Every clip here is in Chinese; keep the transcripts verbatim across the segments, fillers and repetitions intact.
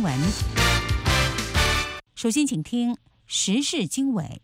闻。首先，请听时事经纬。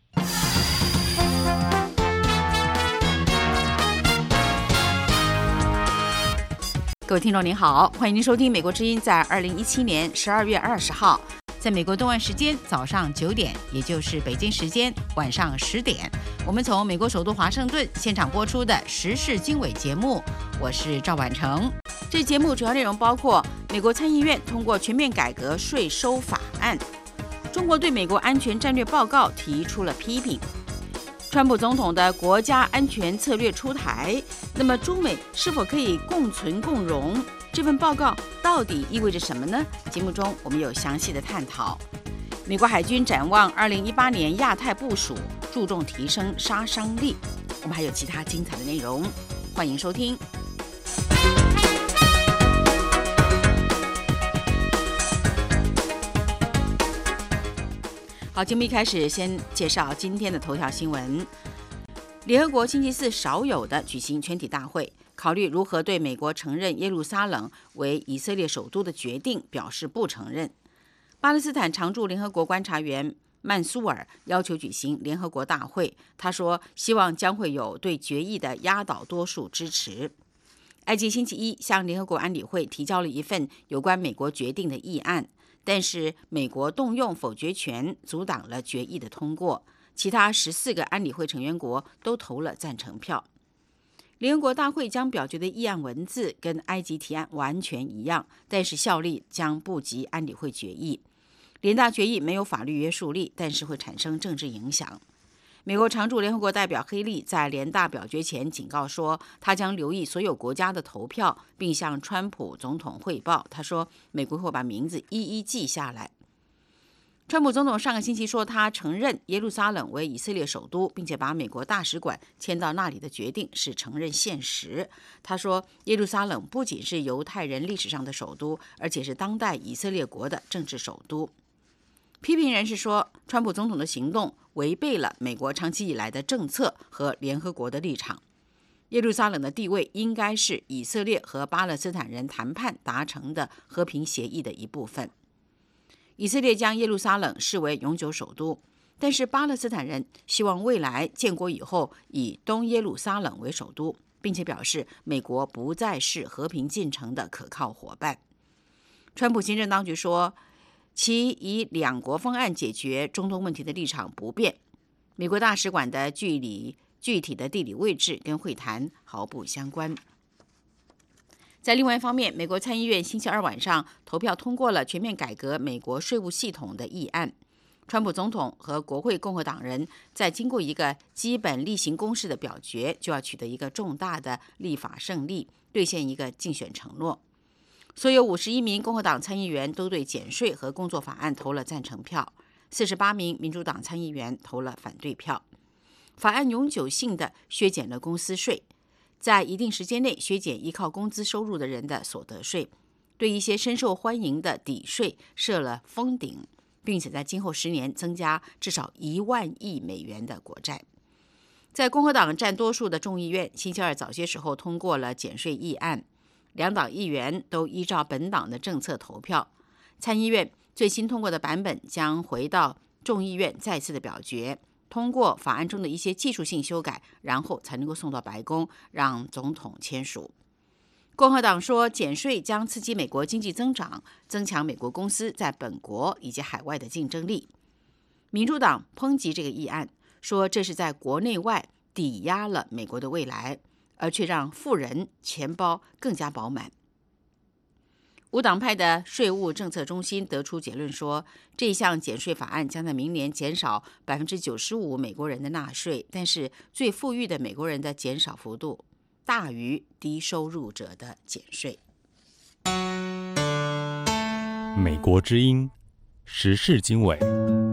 各位听众您好，欢迎您收听美国之音在二零一七年十二月二十号，在美国东岸时间早上九点，也就是北京时间晚上十点，我们从美国首都华盛顿现场播出的时事经纬节目，我是赵婉成。这节目主要内容包括美国参议院通过全面改革税收法案，中国对美国安全战略报告提出了批评，川普总统的国家安全策略出台，那么中美是否可以共存共荣？这份报告到底意味着什么呢？节目中我们有详细的探讨。美国海军展望二零一八年亚太部署，注重提升杀伤力。我们还有其他精彩的内容，欢迎收听。好，节目一开始先介绍今天的头条新闻。联合国星期四少有的举行全体大会，考虑如何对美国承认耶路撒冷为以色列首都的决定表示不承认。巴勒斯坦常驻联合国观察员曼苏尔要求举行联合国大会，他说希望将会有对决议的压倒多数支持。埃及星期一向联合国安理会提交了一份有关美国决定的议案，但是美国动用否决权阻挡了决议的通过，其他十四个安理会成员国都投了赞成票。联合国大会将表决的议案文字跟埃及提案完全一样，但是效力将不及安理会决议。联大决议没有法律约束力，但是会产生政治影响。美国常驻联合国代表黑利在联大表决前警告说，他将留意所有国家的投票，并向川普总统汇报。他说，美国会把名字一一记下来。川普总统上个星期说，他承认耶路撒冷为以色列首都，并且把美国大使馆迁到那里的决定是承认现实。他说，耶路撒冷不仅是犹太人历史上的首都，而且是当代以色列国的政治首都。批评人士说，川普总统的行动违背了美国长期以来的政策和联合国的立场。耶路撒冷的地位应该是以色列和巴勒斯坦人谈判达成的和平协议的一部分。以色列将耶路撒冷视为永久首都，但是巴勒斯坦人希望未来建国以后以东耶路撒冷为首都，并且表示美国不再是和平进程的可靠伙伴。川普行政当局说，其以两国方案解决中东问题的立场不变。美国大使馆的距离、具体的地理位置跟会谈毫不相关。在另外一方面，美国参议院星期二晚上投票通过了全面改革美国税务系统的议案。川普总统和国会共和党人在经过一个基本例行公事的表决，就要取得一个重大的立法胜利，兑现一个竞选承诺。所有五十一名共和党参议员都对减税和工作法案投了赞成票，四十八名民主党参议员投了反对票。法案永久性的削减了公司税，在一定时间内削减依靠工资收入的人的所得税，对一些深受欢迎的抵税设了封顶，并且在今后十年增加至少一万亿美元的国债。在共和党占多数的众议院，星期二早些时候通过了减税议案。两党议员都依照本党的政策投票。参议院最新通过的版本将回到众议院再次的表决，通过法案中的一些技术性修改，然后才能够送到白宫让总统签署。共和党说，减税将刺激美国经济增长，增强美国公司在本国以及海外的竞争力。民主党抨击这个议案，说这是在国内外抵押了美国的未来，而却让富人钱包更加饱满。无党派的税务政策中心得出结论说，这一项减税法案将在明年减少百分之九十五美国人的纳税，但是最富裕的美国人的减少幅度大于低收入者的减税。 美国之音时事经纬。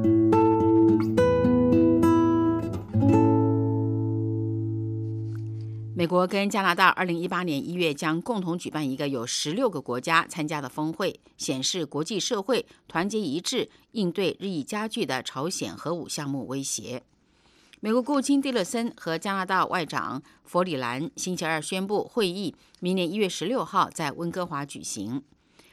美国跟加拿大二零一八年一月将共同举办一个有十六个国家参加的峰会，显示国际社会团结一致，应对日益加剧的朝鲜核武项目威胁。美国国务卿蒂勒森和加拿大外长弗里兰星期二宣布，会议明年一月十六号在温哥华举行。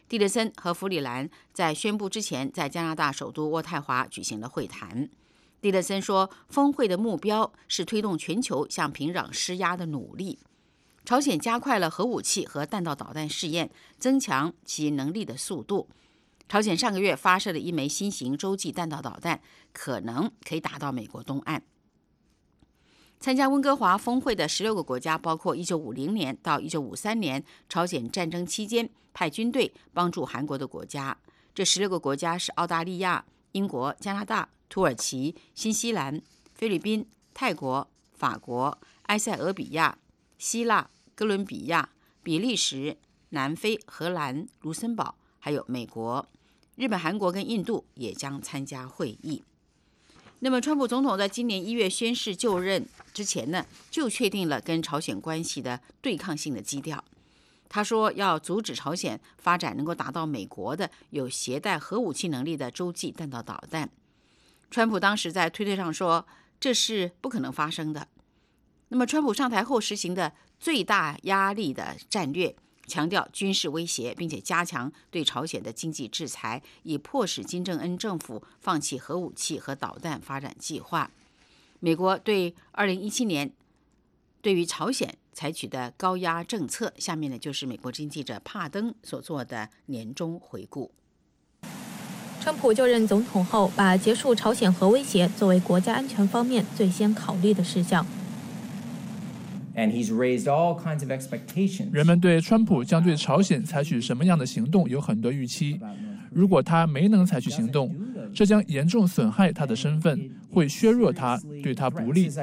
蒂勒森和弗里兰在宣布之前，在加拿大首都渥太华举行了会谈。蒂勒森说，峰会的目标是推动全球向平壤施压的努力。朝鲜加快了核武器和弹道导弹试验，增强其能力的速度。朝鲜上个月发射了一枚新型洲际弹道导弹，可能可以打到美国东岸。参加温哥华峰会的十六个国家，包括一九五零年到一九五三年朝鲜战争期间派军队帮助韩国的国家。这十六个国家是澳大利亚、英国、加拿大、土耳其、新西兰、菲律宾、泰国、法国、埃塞俄比亚、希腊、哥伦比亚、比利时、南非、荷兰、卢森堡，还有美国。日本、韩国跟印度也将参加会议。那么，川普总统在今年一月宣誓就任之前呢，就确定了跟朝鲜关系的对抗性的基调。他说要阻止朝鲜发展能够达到美国的有携带核武器能力的洲际弹道导弹。川普当时在推特上说，这是不可能发生的。那么，川普上台后实行的最大压力的战略，强调军事威胁，并且加强对朝鲜的经济制裁，以迫使金正恩政府放弃核武器和导弹发展计划。美国对二零一七年对于朝鲜采取的高压政策，下面呢就是美国之音记者帕登所做的年终回顾。 川普就任总统后，把结束朝鲜核威胁作为国家安全方面最先考虑的事项。 人们对川普将对朝鲜采取什么样的行动有很多预期。如果他没能采取行动，这将严重损害他的身份，会削弱他，对他不利。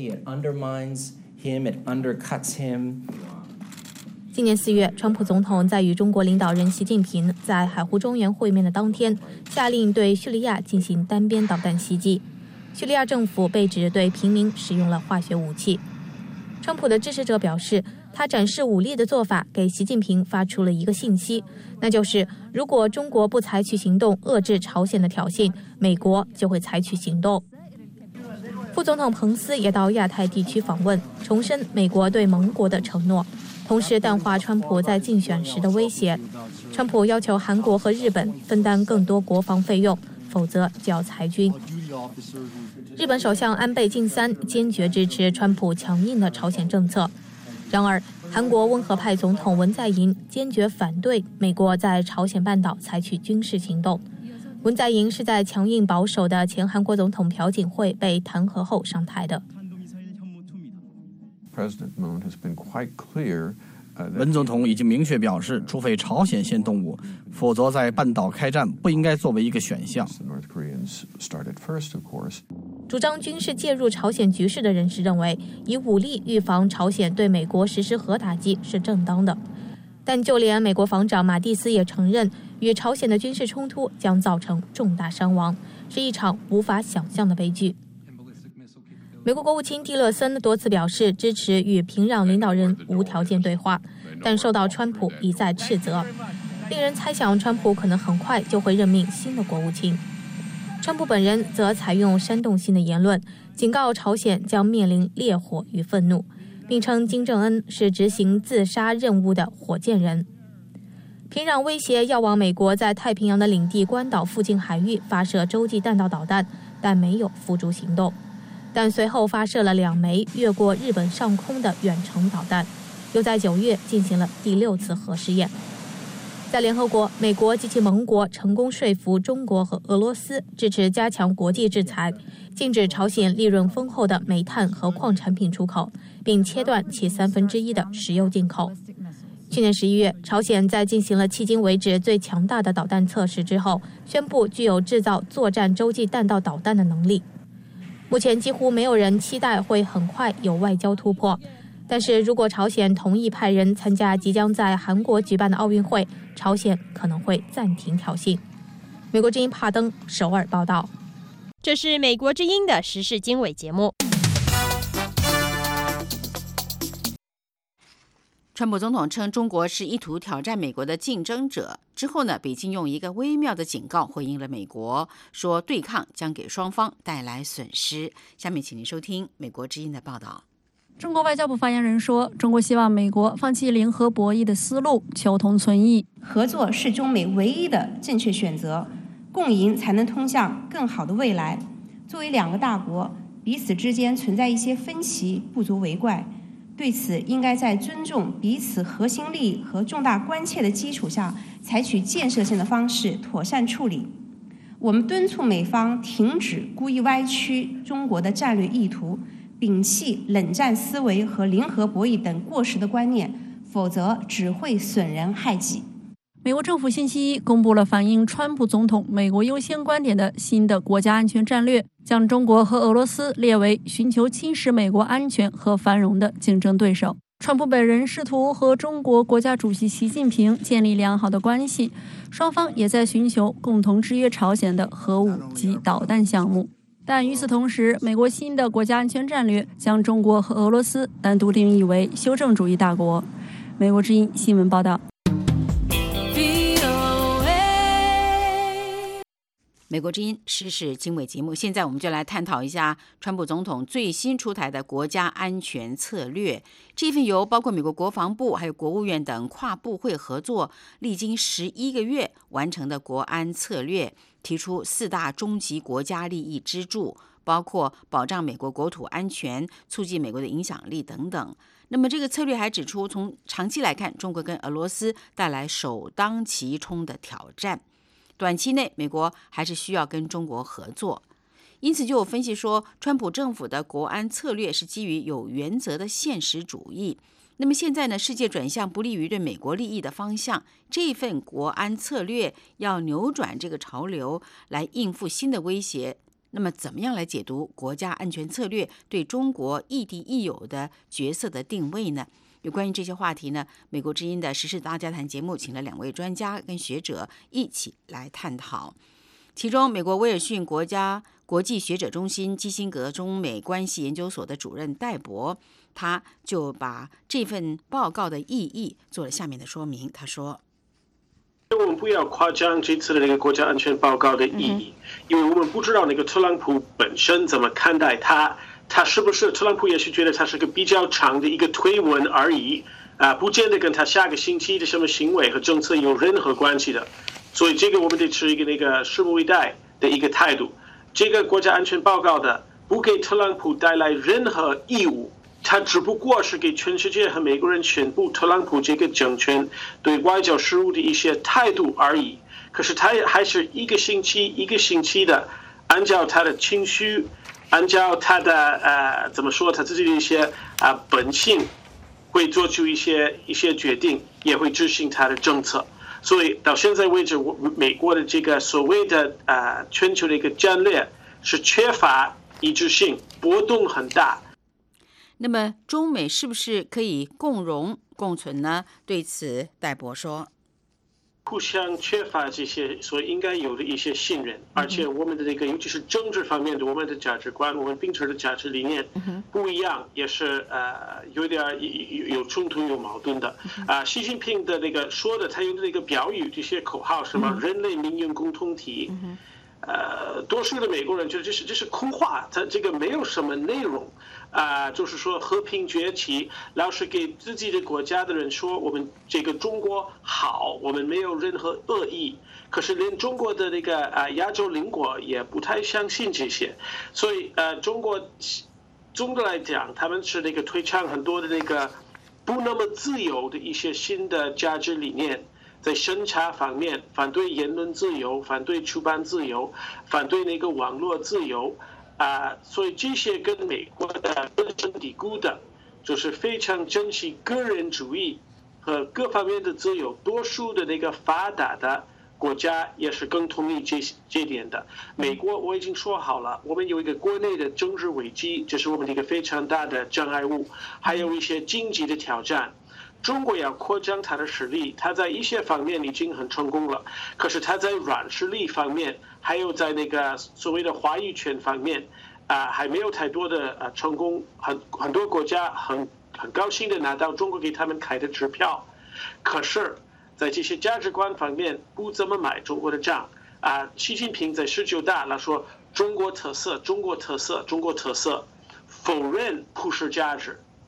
今年四月，川普总统在与中国领导人习近平在海湖中原会面的当天，下令对叙利亚进行单边导弹袭击。叙利亚政府被指对平民使用了化学武器。川普的支持者表示，他展示武力的做法给习近平发出了一个信息，那就是如果中国不采取行动遏制朝鲜的挑衅，美国就会采取行动。副总统彭斯也到亚太地区访问，重申美国对盟国的承诺，同时淡化川普在竞选时的威胁。川普要求韩国和日本分担更多国防费用，否则就要裁军。日本首相安倍晋三坚决支持川普强硬的朝鲜政策，然而韩国温和派总统文在寅坚决反对美国在朝鲜半岛采取军事行动。文在寅是在强硬保守的前韩国总统朴槿惠被弹劾后上台的。 文总统已经明确表示，除非朝鲜先动武，否则在半岛开战不应该作为一个选项。 主张军事介入朝鲜局势的人士认为，以武力预防朝鲜对美国实施核打击是正当的。但就连美国防长马蒂斯也承认，与朝鲜的军事冲突将造成重大伤亡，是一场无法想象的悲剧。美国国务卿蒂勒森多次表示支持与平壤领导人无条件对话，但受到川普一再斥责，令人猜想川普可能很快就会任命新的国务卿。川普本人则采用煽动性的言论，警告朝鲜将面临烈火与愤怒，并称金正恩是执行自杀任务的火箭人。平壤威胁要往美国在太平洋的领地关岛附近海域发射洲际弹道导弹，但没有付诸行动。但随后发射了两枚越过日本上空的远程导弹，又在九月进行了第六次核试验。在联合国，美国及其盟国成功说服中国和俄罗斯支持加强国际制裁，禁止朝鲜利润丰厚的煤炭和矿产品出口，并切断其三分之一的石油进口。去年十一月，朝鲜在进行了迄今为止最强大的导弹测试之后，宣布具有制造作战洲际弹道导弹的能力。目前几乎没有人期待会很快有外交突破，但是如果朝鲜同意派人参加即将在韩国举办的奥运会，朝鲜可能会暂停挑衅。美国之音帕登首尔报道。 这是美国之音的时事经纬节目。 川普总统称中国是意图挑战美国的竞争者之后呢，北京用一个微妙的警告回应了美国，说对抗将给双方带来损失。下面请您收听美国之音的报道。 中国外交部发言人说，中国希望美国放弃零和博弈的思路，求同存异。 合作是中美唯一的正确选择，共赢才能通向更好的未来。作为两个大国，彼此之间存在一些分歧，不足为怪。对此，应该在尊重彼此核心利益和重大关切的基础上，采取建设性的方式妥善处理。我们敦促美方停止故意歪曲中国的战略意图，摒弃冷战思维和零和博弈等过时的观念，否则只会损人害己。 美国政府星期一公布了反映川普总统美国优先观点的新的国家安全战略，将中国和俄罗斯列为寻求侵蚀美国安全和繁荣的竞争对手。川普本人试图和中国国家主席习近平建立良好的关系，双方也在寻求共同制约朝鲜的核武及导弹项目。但与此同时，美国新的国家安全战略将中国和俄罗斯单独定义为修正主义大国。美国之音新闻报道。 美国之音时事经纬节目，现在我们就来探讨一下川普总统最新出台的国家安全策略。这份由包括美国国防部还有国务院等跨部会合作，历经十一个月完成的国安策略，提出四大终极国家利益支柱，包括保障美国国土安全、促进美国的影响力等等。那么这个策略还指出，从长期来看，中国跟俄罗斯带来首当其冲的挑战。短期内，美国还是需要跟中国合作，因此就有分析说，川普政府的国安策略是基于有原则的现实主义。那么现在呢，世界转向不利于对美国利益的方向，这份国安策略要扭转这个潮流，来应付新的威胁。那么怎么样来解读国家安全策略对中国亦敌亦友的角色的定位呢？有关于这些话题呢，美国之音的时事大家谈节目请了两位专家跟学者一起来探讨。其中，美国威尔逊国家国际学者中心基辛格中美关系研究所的主任戴博，他就把这份报告的意义做了下面的说明。他说， 我们不要夸张这次的那个国家安全报告的意义，因为我们不知道那个特朗普本身怎么看待它。他是不是特朗普也是觉得他是个比较长的一个推文而已啊，不见得跟他下个星期的什么行为和政策有任何关系的。所以这个我们得持一个那个拭目以待的一个态度。这个国家安全报告的不给特朗普带来任何义务，他只不过是给全世界和美国人宣布特朗普这个政权对外交事务的一些态度而已。可是他还是一个星期一个星期的按照他的情绪，按照他的呃怎么说他自己的一些啊、呃、本性，会做出一些一些决定，也会执行他的政策。所以到现在为止，我美国的这个所谓的呃全球的一个战略是缺乏一致性，波动很大。 那么中美是不是可以共荣共存呢？对此，戴博说， 互相缺乏这些所应该有的一些信任，而且我们的这个尤其是政治方面的，我们的价值观，我们秉持的价值理念不一样，也是呃有点有有冲突、有矛盾的。啊、呃，习近平的那个说的，他用的那个标语，这些口号，什么人类命运共同体，呃，多数的美国人觉得这是这是空话，它这个没有什么内容。啊、呃，就是说和平崛起，老是给自己的国家的人说我们这个中国好，我们没有任何恶意。可是连中国的那个啊、呃、亚洲邻国也不太相信这些，所以呃，中国总的来讲，他们是那个推倡很多的那个不那么自由的一些新的价值理念。在审查方面，反对言论自由，反对出版自由，反对那个网络自由。啊、呃，所以这些跟美国的根深蒂固的，就是非常珍惜个人主义和各方面的自由，多数的那个发达的国家也是更同意这这点的。美国我已经说好了，我们有一个国内的政治危机，这是我们的一个非常大的障碍物，还有一些经济的挑战。中国要扩张它的实力，它在一些方面已经很成功了，可是它在软实力方面，还有在那个所谓的话语权方面，啊、呃，还没有太多的呃成功。很很多国家很很高兴的拿到中国给他们开的支票，可是，在这些价值观方面不怎么买中国的账啊、呃。习近平在十九大他说中国特色，中国特色，中国特色，否认普世价值。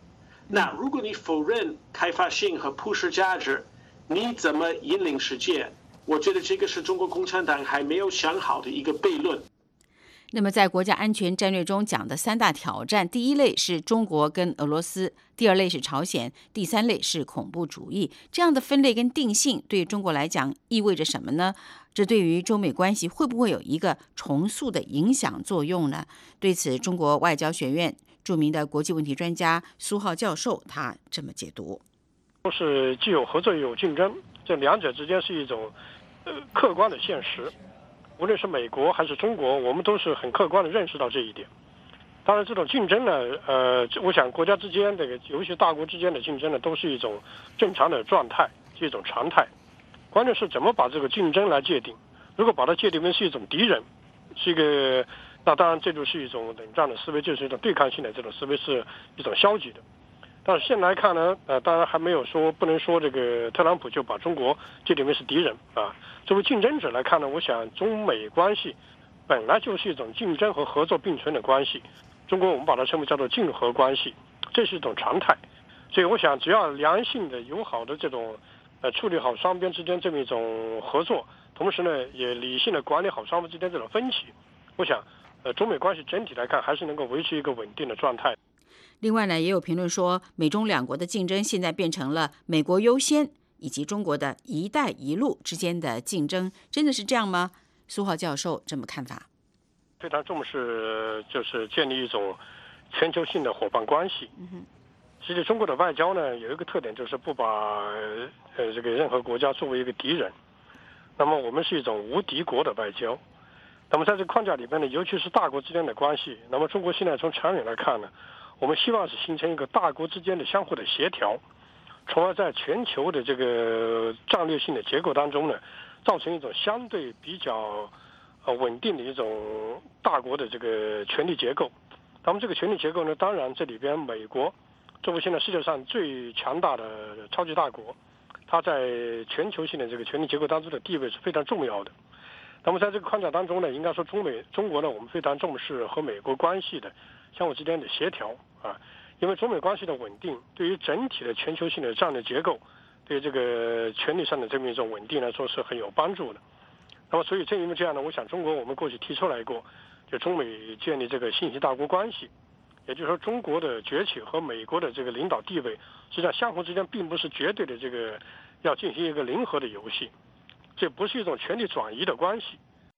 那如果你否认开发性和普世价值，你怎么引领世界？我觉得这个是中国共产党还没有想好的一个悖论。 那么在国家安全战略中讲的三大挑战，第一类是中国跟俄罗斯，第二类是朝鲜，第三类是恐怖主义。这样的分类跟定性对中国来讲意味着什么呢？这对于中美关系会不会有一个重塑的影响作用呢？对此，中国外交学院著名的国际问题专家苏浩教授他这么解读： 都是既有合作又有竞争，这两者之间是一种呃客观的现实。无论是美国还是中国，我们都是很客观地认识到这一点。当然，这种竞争呢，呃，我想国家之间这个，尤其大国之间的竞争呢，都是一种正常的状态，是一种常态。关键是怎么把这个竞争来界定。如果把它界定为是一种敌人，是一个，那当然这就是一种冷战的思维，就是一种对抗性的这种思维，是一种消极的。但是现在来看呢，呃，当然还没有说不能说这个特朗普就把中国界定为是敌人啊。作为竞争者来看呢，我想中美关系本来就是一种竞争和合作并存的关系。中国我们把它称为叫做竞合关系，这是一种常态。所以我想，只要良性的、友好的这种呃处理好双边之间这么一种合作，同时呢也理性的管理好双方之间这种分歧，我想呃中美关系整体来看还是能够维持一个稳定的状态。 另外呢，也有评论说，美中两国的竞争现在变成了美国优先以及中国的一带一路之间的竞争，真的是这样吗？苏浩教授这么看法。 非常重视就是建立一种全球性的伙伴关系。嗯、其实中国的外交呢有一个特点，就是不把呃这个任何国家作为一个敌人。那么我们是一种无敌国的外交。那么在这个框架里面呢，尤其是大国之间的关系，那么中国现在从长远来看呢，我们希望是形成一个大国之间的相互的协调，从而在全球的这个战略性的结构当中呢，造成一种相对比较呃稳定的一种大国的这个权力结构。那么这个权力结构呢，当然这里边美国作为现在世界上最强大的超级大国，它在全球性的这个权力结构当中的地位是非常重要的。那么在这个框架当中呢，应该说中美中国呢，我们非常重视和美国关系的相互之间的协调啊，因为中美关系的稳定对于整体的全球性的战略结构，对这个权力上的这么一种稳定来说是很有帮助的。那么所以正因为这样呢，我想中国我们过去提出来过，就中美建立这个信息大国关系，也就是说中国的崛起和美国的这个领导地位，实际上相互之间并不是绝对的这个要进行一个零和的游戏，这不是一种权力转移的关系。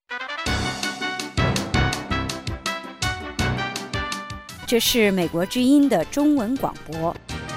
这是美国之音的中文广播。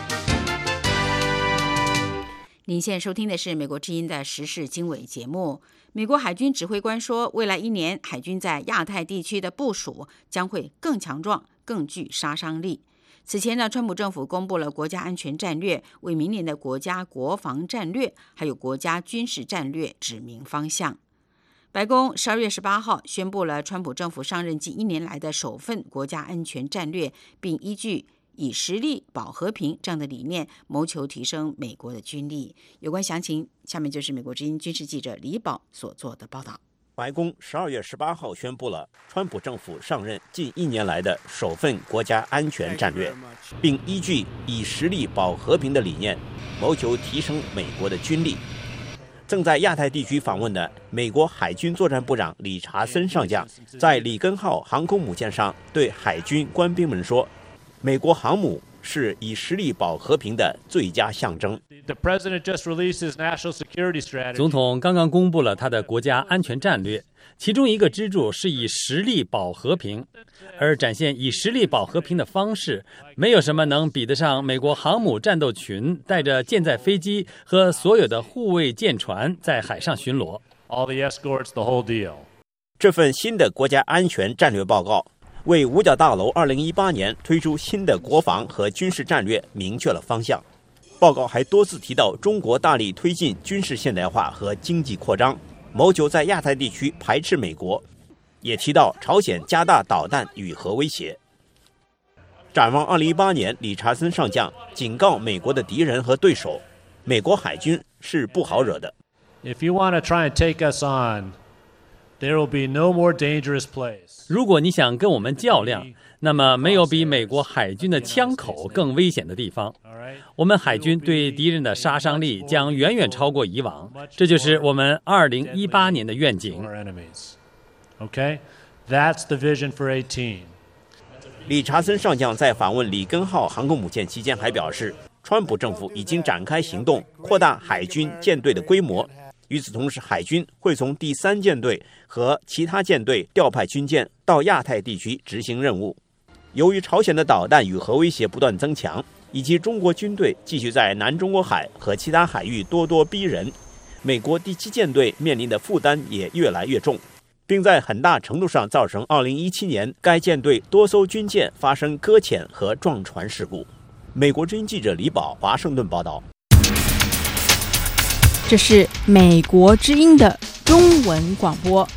您现在收听的是美国之音的时事经纬节目。美国海军指挥官说，未来一年海军在亚太地区的部署将会更强壮、更具杀伤力。此前呢，川普政府公布了国家安全战略，为明年的国家国防战略还有国家军事战略指明方向。白宫十二月十八号宣布了川普政府上任近一年来的首份国家安全战略，并依据以实力保和平这样的理念，谋求提升美国的军力。有关详情，下面就是美国之音军事记者李宝所做的报道。 白宫十二月十八号宣布了川普政府上任近一年来的首份国家安全战略，并依据以实力保和平的理念，谋求提升美国的军力。正在亚太地区访问的美国海军作战部长理查森上将，在里根号航空母舰上对海军官兵们说，美国航母是以实力保和平的最佳象征。 总统刚刚公布了他的国家安全战略，其中一个支柱是以实力保和平，而展现以实力保和平的方式，没有什么能比得上美国航母战斗群带着舰载飞机和所有的护卫舰船在海上巡逻。 这份新的国家安全战略报告为五角大楼二零一八年推出新的国防和军事战略明确了方向。报告还多次提到中国大力推进军事现代化和经济扩张，谋求在亚太地区排斥美国，也提到朝鲜加大导弹与核威胁。展望二零一八年，理查森上将警告美国的敌人和对手，美国海军是不好惹的。 If you want to try and take us on, 如果你想跟我们较量，那么没有比美国海军的枪口更危险的地方。我们海军对敌人的杀伤力将远远超过以往，这就是我们二零一八年的愿景。 理查森上将在访问里根号航空母舰期间还表示，川普政府已经展开行动，扩大海军舰队的规模。与此同时，海军会从第三舰队和其他舰队调派军舰到亚太地区执行任务。由于朝鲜的导弹与核威胁不断增强，以及中国军队继续在南中国海和其他海域咄咄逼人，美国第七舰队面临的负担也越来越重，并在很大程度上造成二零一七年该舰队多艘军舰发生搁浅和撞船事故。美国之音记者李宝华盛顿报道。 这是美国之音的中文广播。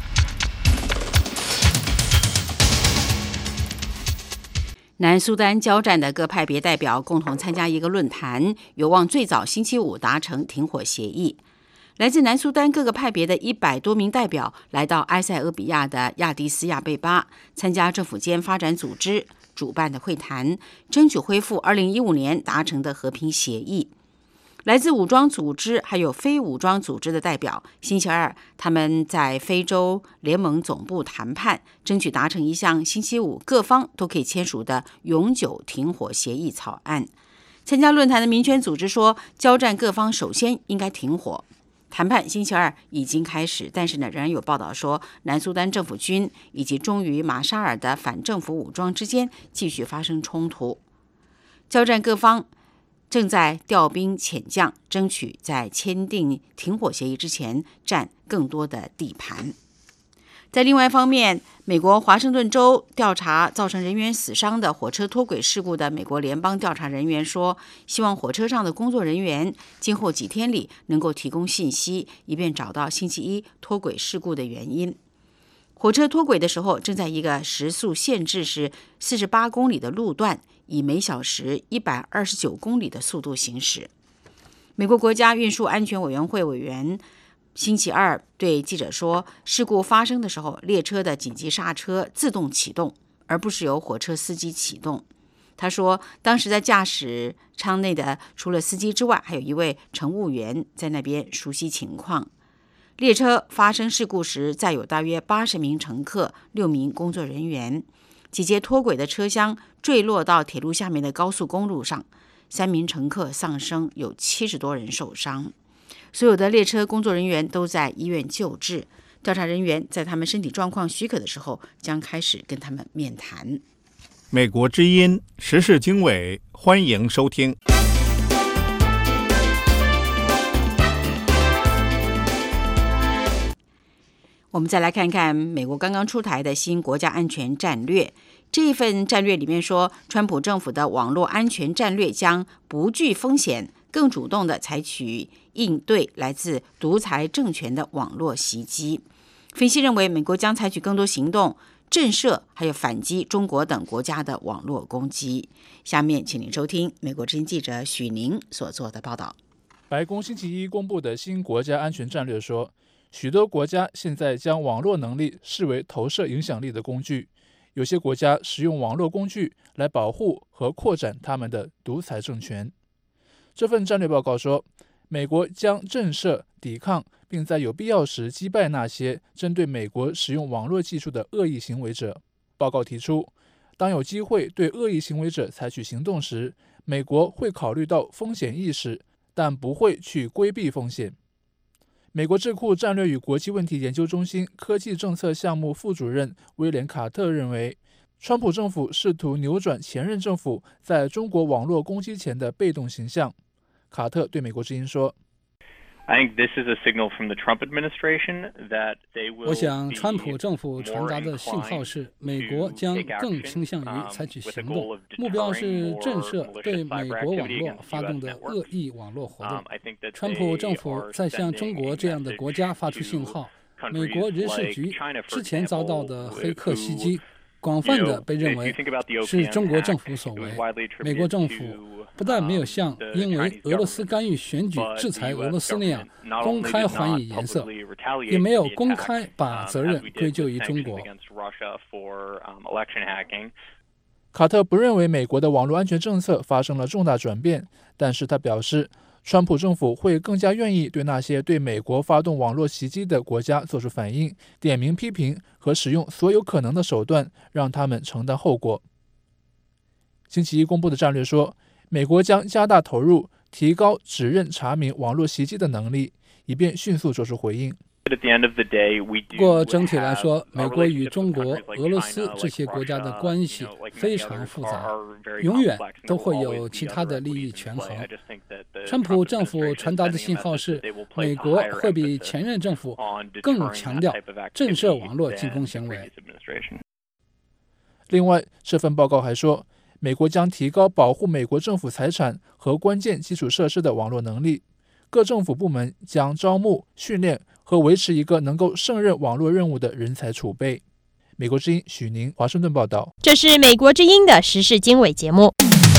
南苏丹交战的各派别代表共同参加一个论坛，有望最早星期五达成停火协议。来自南苏丹各个派别的一百多名代表来到埃塞俄比亚的亚的斯亚贝巴，参加政府间发展组织主办的会谈，争取恢复二零一五年达成的和平协议。来自武装组织还有非武装组织的代表，星期二他们在非洲联盟总部谈判，争取达成一项星期五各方都可以签署的永久停火协议草案。参加论坛的民权组织说，交战各方首先应该停火。谈判星期二已经开始，但是呢，仍然有报道说，南苏丹政府军以及忠于马沙尔的反政府武装之间继续发生冲突。交战各方正在调兵遣将，争取在签订停火协议之前占更多的地盘。在另外一方面，美国华盛顿州调查造成人员死伤的火车脱轨事故的美国联邦调查人员说，希望火车上的工作人员今后几天里能够提供信息，以便找到星期一脱轨事故的原因。火车脱轨的时候，正在一个时速限制是四十八公里的路段，以每小时一百二十九公里的速度行驶。美国国家运输安全委员会委员星期二对记者说，事故发生的时候，列车的紧急刹车自动启动，而不是由火车司机启动。他说，当时在驾驶舱内的除了司机之外，还有一位乘务员在那边熟悉情况。列车发生事故时，载有大约八十名乘客、六名工作人员。几节脱轨的车厢坠落到铁路下面的高速公路上，三名乘客丧生，有七十多人受伤。所有的列车工作人员都在医院救治。调查人员在他们身体状况许可的时候，将开始跟他们面谈。 美国之音时事经纬，欢迎收听。 我们再来看看美国刚刚出台的新国家安全战略。这一份战略里面说，川普政府的网络安全战略将不惧风险，更主动地采取应对来自独裁政权的网络袭击。分析认为，美国将采取更多行动，震慑还有反击中国等国家的网络攻击。下面请您收听美国之音记者许宁所做的报道。 白宫星期一公布的新国家安全战略说，许多国家现在将网络能力视为投射影响力的工具，有些国家使用网络工具来保护和扩展他们的独裁政权。这份战略报告说，美国将震慑、抵抗，并在有必要时击败那些针对美国使用网络技术的恶意行为者。报告提出，当有机会对恶意行为者采取行动时，美国会考虑到风险意识，但不会去规避风险。美国智库战略与国际问题研究中心科技政策项目副主任威廉·卡特认为，川普政府试图扭转前任政府在中国网络攻击前的被动形象。卡特对美国之音说， 我想川普政府传达的信号是，美国将更倾向于采取行动，目标是震慑对美国网络发动的恶意网络活动。川普政府在向中国这样的国家发出信号，美国人事局之前遭到的黑客袭击广泛的被认为是中国政府所为。美国政府不但没有像因为俄罗斯干预选举制裁俄罗斯那样公开还以颜色，也没有公开把责任归咎于中国。 卡特不认为美国的网络安全政策发生了重大转变，但是他表示，川普政府会更加愿意对那些对美国发动网络袭击的国家做出反应，点名批评和使用所有可能的手段，让他们承担后果。星期一公布的战略说，美国将加大投入，提高指认查明网络袭击的能力，以便迅速做出回应。 不过整体来说，美国与中国、俄罗斯这些国家的关系非常复杂，永远都会有其他的利益权衡。川普政府传达的信号是，美国会比前任政府更强调震慑网络进攻行为。 另外，这份报告还说，美国将提高保护美国政府财产和关键基础设施的网络能力。各政府部门将招募、训练和维持一个能够胜任网络任务的人才储备。美国之音许宁华盛顿报道。 这是美国之音的时事经纬节目。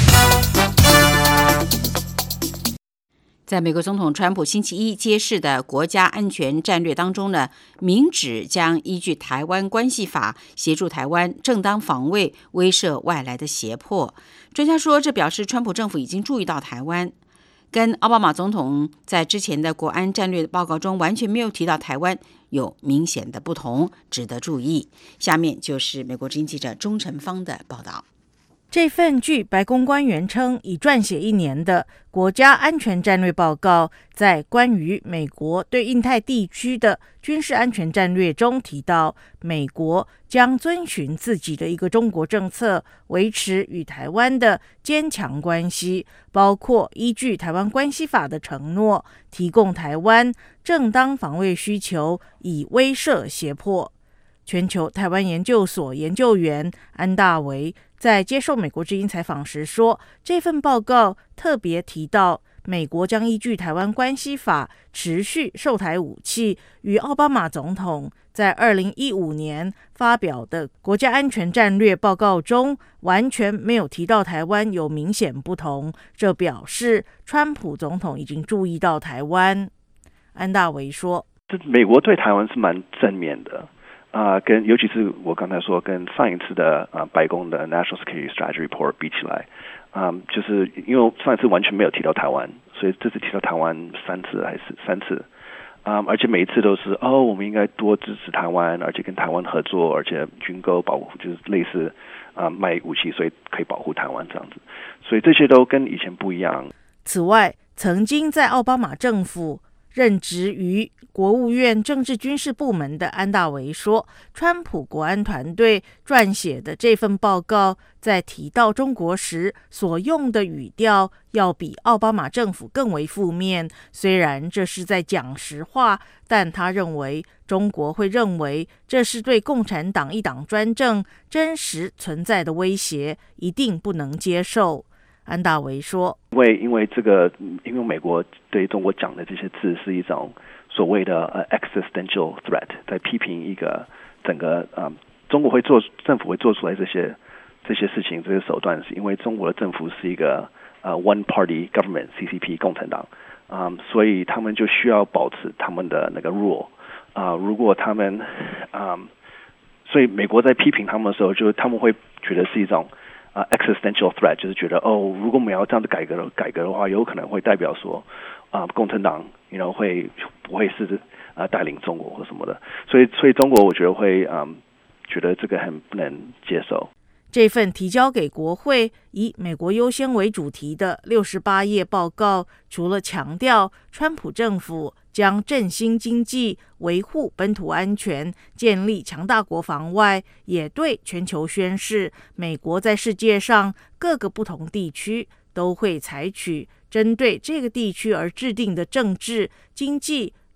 在美国总统川普星期一揭示的国家安全战略当中呢，明指将依据台湾关系法协助台湾正当防卫，威慑外来的胁迫。专家说，这表示川普政府已经注意到台湾。跟奥巴马总统在之前的国安战略报告中完全没有提到台湾，有明显的不同，值得注意。下面就是美国之音记者钟成芳的报道。 这份据白宫官员称已撰写一年的国家安全战略报告，在关于美国对印太地区的军事安全战略中提到，美国将遵循自己的一个中国政策，维持与台湾的坚强关系，包括依据台湾关系法的承诺，提供台湾正当防卫需求，以威慑胁迫。全球台湾研究所研究员安大维在接受美国之音采访时说，这份报告特别提到，美国将依据台湾关系法持续售台武器，与奥巴马总统在二零一五年发表的国家安全战略报告中完全没有提到台湾有明显不同，这表示川普总统已经注意到台湾。安大维说， 美国对台湾是蛮正面的啊、呃，跟尤其是我刚才说跟上一次的啊、呃、白宫的 National Security Strategy Report 比起来，啊、呃，就是因为上一次完全没有提到台湾，所以这次提到台湾三次还是三次，啊、呃，而且每一次都是哦，我们应该多支持台湾，而且跟台湾合作，而且军购保护就是类似啊、呃、卖武器，所以可以保护台湾这样子，所以这些都跟以前不一样。 此外，曾经在奥巴马政府任职于国务院政治军事部门的安大维说，川普国安团队撰写的这份报告在提到中国时所用的语调要比奥巴马政府更为负面，虽然这是在讲实话，但他认为中国会认为这是对共产党一党专政真实存在的威胁，一定不能接受。安大维说， 因为因为这个，因为美国对中国讲的这些字是一种所谓的呃 existential threat， 在批评一个整个呃中国会做政府会做出来这些这些事情这些手段，是因为中国的政府是一个呃 one party government C C P 共产党，啊、呃，所以他们就需要保持他们的那个 rule 啊、呃，如果他们啊、呃，所以美国在批评他们的时候，就他们会觉得是一种。啊、uh, ，existential threat 就是觉得哦，如果我们要这样子改革改革的话，有可能会代表说啊、呃，共产党 ，you know 会不会是啊、呃、带领中国或什么的，所以所以中国我觉得会嗯、呃、觉得这个很不能接受。 这份提交给国会以美国优先为主题的六十八页报告，除了强调川普政府将振兴经济、维护本土安全、建立强大国防外，也对全球宣示，美国在世界上各个不同地区都会采取针对这个地区而制定的政治、经济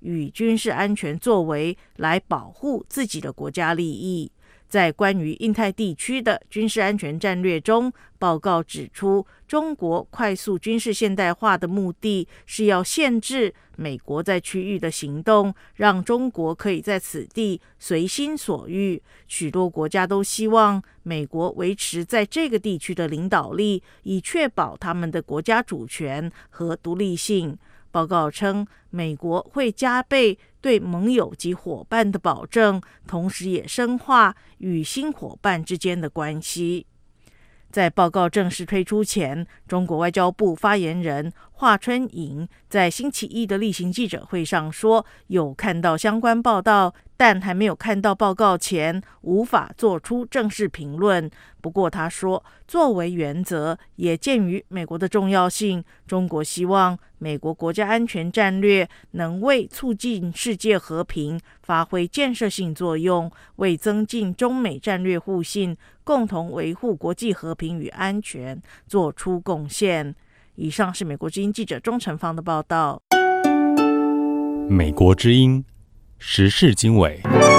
与军事安全作为来保护自己的国家利益。在关于印太地区的军事安全战略中，报告指出，中国快速军事现代化的目的是要限制美国在区域的行动，让中国可以在此地随心所欲。许多国家都希望美国维持在这个地区的领导力，以确保他们的国家主权和独立性。报告称，美国会加倍对盟友及伙伴的保证，同时也深化与新伙伴之间的关系。在报告正式推出前，中国外交部发言人华春莹在星期一的例行记者会上说，有看到相关报道，但还没有看到报告前无法做出正式评论。不过他说，作为原则，也鉴于美国的重要性，中国希望美国国家安全战略能为促进世界和平发挥建设性作用，为增进中美战略互信，共同维护国际和平与安全做出贡献。以上是美国之音记者钟成芳的报道。 美国之音时事经纬。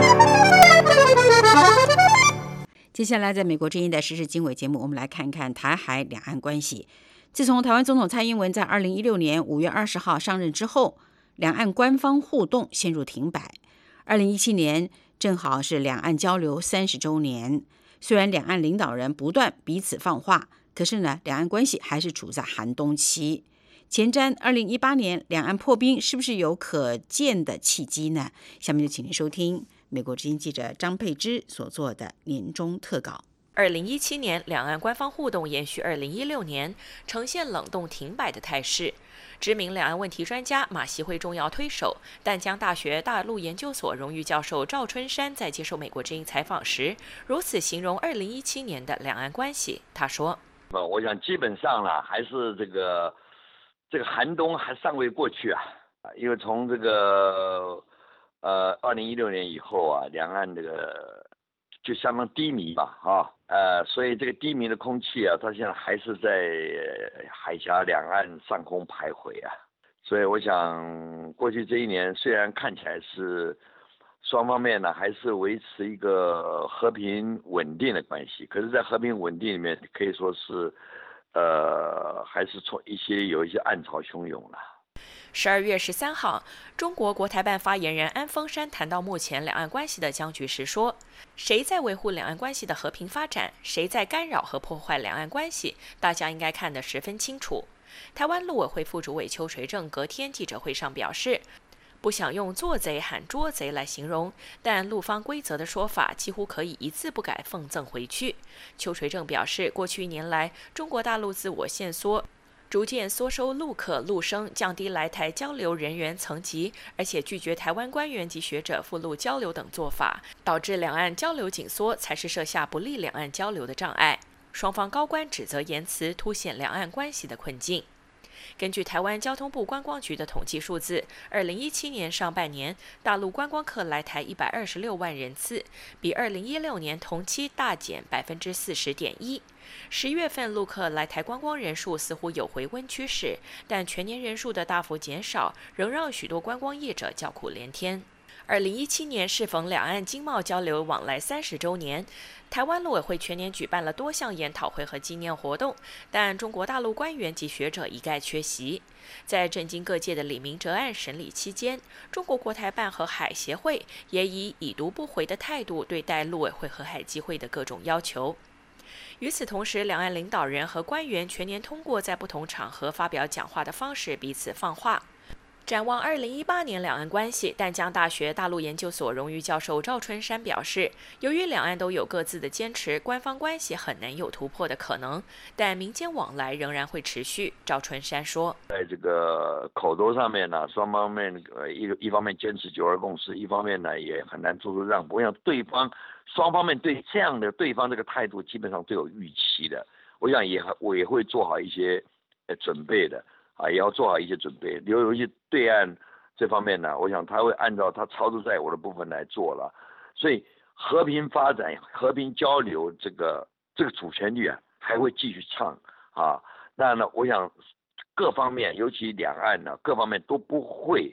接下来，在美国之音的时事经纬节目，我们来看看台海两岸关系。自从台湾总统蔡英文在二零一六年五月二十号上任之后，两岸官方互动陷入停摆。二零一七年正好是两岸交流三十周年，虽然两岸领导人不断彼此放话，可是呢，两岸关系还是处在寒冬期。前瞻二零一八年两岸破冰，是不是有可见的契机呢？下面就请您收听美国之音记者张佩芝所做的年终特稿。 二零一七年两岸官方互动延续二零一六年，呈现冷冻停摆的态势。知名两岸问题专家、马习会重要推手、淡江大学大陆研究所荣誉教授赵春山在接受美国之音采访时，如此形容二零一七年的两岸关系。他说：“ 我想基本上呢，还是这个这个寒冬还尚未过去啊，因为从这个呃二零一六年以后啊，两岸这个就相当低迷吧，啊。”呃，所以这个低迷的空气啊，它现在还是在海峡两岸上空徘徊啊。所以我想，过去这一年虽然看起来是双方面呢还是维持一个和平稳定的关系，可是，在和平稳定里面，可以说是呃，还是从一些有一些暗潮汹涌了。 十二月十三号，中国国台办发言人安峰山谈到目前两岸关系的僵局时说：“谁在维护两岸关系的和平发展，谁在干扰和破坏两岸关系，大家应该看得十分清楚。”台湾陆委会副主委邱垂正隔天记者会上表示，不想用做贼喊捉贼来形容，但陆方规则的说法几乎可以一字不改奉赠回去。邱垂正表示，过去一年来，中国大陆自我限缩，逐渐缩收陆客、陆生，降低来台交流人员层级，而且拒绝台湾官员及学者赴陆交流等做法，导致两岸交流紧缩，才是设下不利两岸交流的障碍。双方高官指责言辞，凸显两岸关系的困境。根据台湾交通部观光局的统计数字，二零一七年上半年，大陆观光客来台一百二十六万人次，比二零一六年同期大减百分之四十点一。十月份陆客来台观光人数似乎有回温趋势，但全年人数的大幅减少，仍让许多观光业者叫苦连天。二零一七年适逢两岸经贸交流往来三十周年，台湾陆委会全年举办了多项研讨会和纪念活动，但中国大陆官员及学者一概缺席。在震惊各界的李明哲案审理期间，中国国台办和海协会也以已读不回的态度对待陆委会和海基会的各种要求。与此同时，两岸领导人和官员全年通过在不同场合发表讲话的方式彼此放话。展望二零一八年两岸关系，淡江大学大陆研究所荣誉教授赵春山表示，由于两岸都有各自的坚持，官方关系很难有突破的可能，但民间往来仍然会持续。赵春山说， 在这个口头上面呢，双方面呃一一方面坚持九二共识，一方面呢也很难做出让步。我想对方双方面对这样的对方这个态度基本上都有预期的，我想也我也会做好一些呃准备的。啊，也要做好一些准备。尤其对岸这方面呢，我想他会按照他操之在我的部分来做了。所以和平发展、和平交流这个这个主旋律啊，还会继续唱啊。那呢，我想各方面，尤其两岸呢，各方面都不会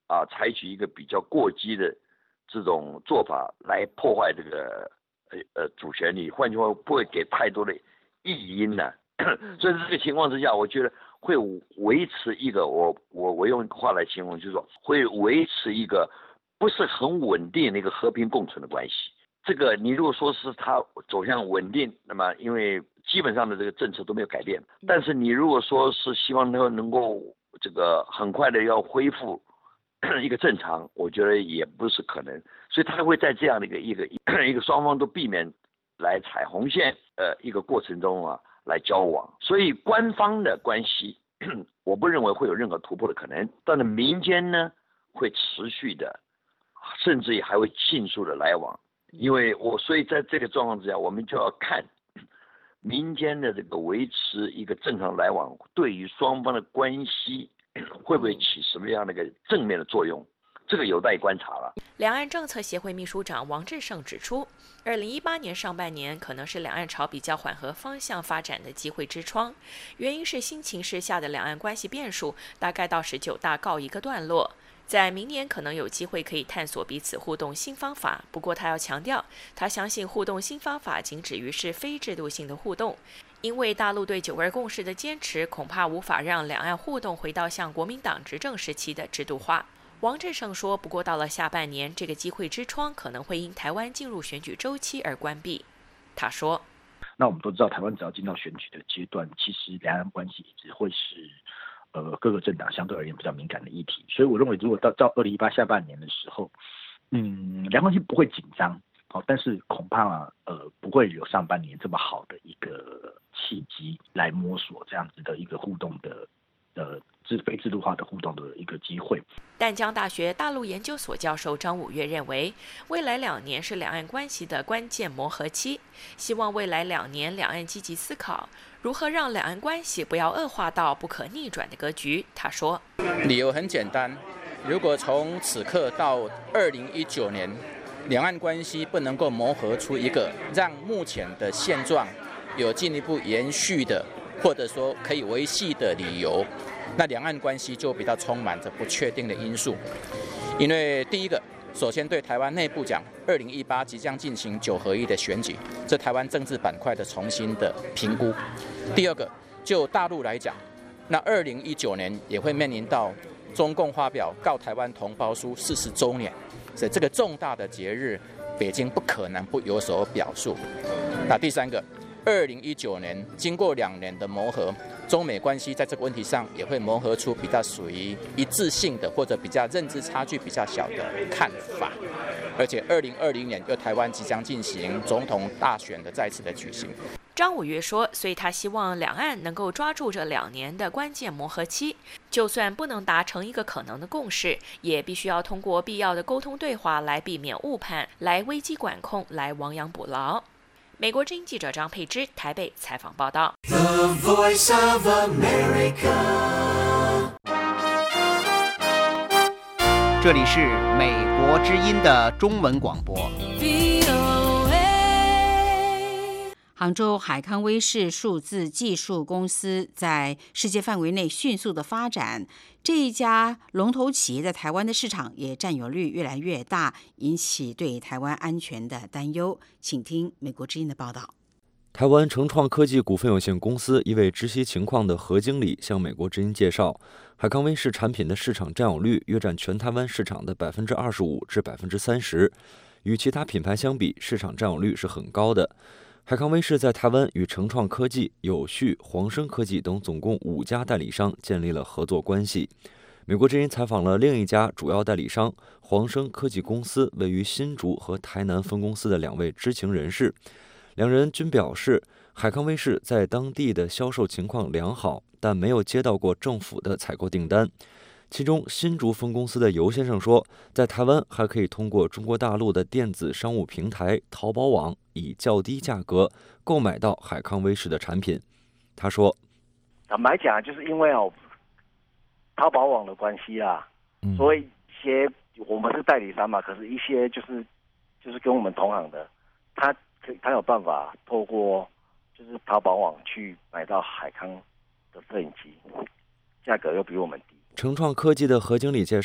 啊采取一个比较过激的这种做法来破坏这个呃呃主旋律，换句话不会给太多的异音呢、啊。所以这个情况之下，我觉得会维持一个我我我用一个话来形容，就是说会维持一个不是很稳定的一个和平共存的关系。这个你如果说是它走向稳定，那么因为基本上的这个政策都没有改变，但是你如果说是希望能够能够这个很快的要恢复一个正常，我觉得也不是可能，所以他会在这样的一个一个一个双方都避免来踩红线呃一个过程中啊来交往，所以官方的关系我不认为会有任何突破的可能，但是民间呢会持续的，甚至也还会迅速的来往。因为我所以在这个状况之下，我们就要看民间的这个维持一个正常来往，对于双方的关系会不会起什么样的一个正面的作用，这个有待观察了。 两岸政策协会秘书长王志胜指出，二零一八年上半年可能是两岸朝比较缓和方向发展的机会之窗，原因是新情势下的两岸关系变数大概到十九大告一个段落。在明年可能有机会可以探索彼此互动新方法，不过他要强调，他相信互动新方法仅止于是非制度性的互动，因为大陆对九二共识的坚持恐怕无法让两岸互动回到像国民党执政时期的制度化。王志胜说，不过到了下半年，这个机会之窗可能会因台湾进入选举周期而关闭。他说， 那我们都知道，台湾只要进到选举的阶段，其实两岸关系一直会是呃，各个政党相对而言比较敏感的议题，所以我认为，如果到到二零一八下半年的时候，嗯，两岸关系不会紧张，好、哦，但是恐怕呃不会有上半年这么好的一个契机来摸索这样子的一个互动的呃制非制度化的互动的一个机会。 淡江大学大陆研究所教授张武岳认为，未来两年是两岸关系的关键磨合期，希望未来两年两岸积极思考如何让两岸关系不要恶化到不可逆转的格局。他说， 理由很简单，如果从此刻到二零一九年，两岸关系不能够磨合出一个让目前的现状有进一步延续的，或者说可以维系的理由，那两岸关系就比较充满着不确定的因素。因为第一个，首先对台湾内部讲，二零一八即将进行九合一的选举，这台湾政治板块的重新的评估。第二个，就大陆来讲，那二零一九年也会面临到中共发表告台湾同胞书四十周年，所以这个重大的节日，北京不可能不有所表述。那第三个，二零一九年经过两年的磨合，中美关系在这个问题上也会磨合出比较属于一致性的或者比较认知差距比较小的看法。而且二零二零年又台湾即将进行总统大选的再次的举行。 张武岳说，所以他希望两岸能够抓住这两年的关键磨合期，就算不能达成一个可能的共识，也必须要通过必要的沟通对话来避免误判，来危机管控，来亡羊补牢。美国之音记者张佩芝台北采访报道。 The Voice of America。 这里是美国之音的中文广播。 杭州海康威视数字技术公司在世界范围内迅速的发展，这一家龙头企业在台湾的市场也占有率越来越大，引起对台湾安全的担忧。请听美国之音的报道。 台湾成创科技股份有限公司一位知悉情况的何经理向美国之音介绍，海康威视产品的市场占有率约占全台湾市场的百分之二十五至百分之三十，与其他品牌相比，市场占有率是很高的。海康威视在台湾与成创科技、友序、煌升科技等总共五家代理商建立了合作关系。美国之音采访了另一家主要代理商煌升科技公司位于新竹和台南分公司的两位知情人士，两人均表示，海康威视在当地的销售情况良好，但没有接到过政府的采购订单。其中新竹分公司的尤先生说，在台湾还可以通过中国大陆的电子商务平台淘宝网以较低价格购买到海康威视的产品。他说， 坦白讲，就是因为哦淘宝网的关系啦，嗯、所以一些我们是代理商嘛，可是一些就是就是跟我们同行的，他他有办法透过就是淘宝网去买到海康的摄影机，价格又比我们低。 成创科技的何经理介绍，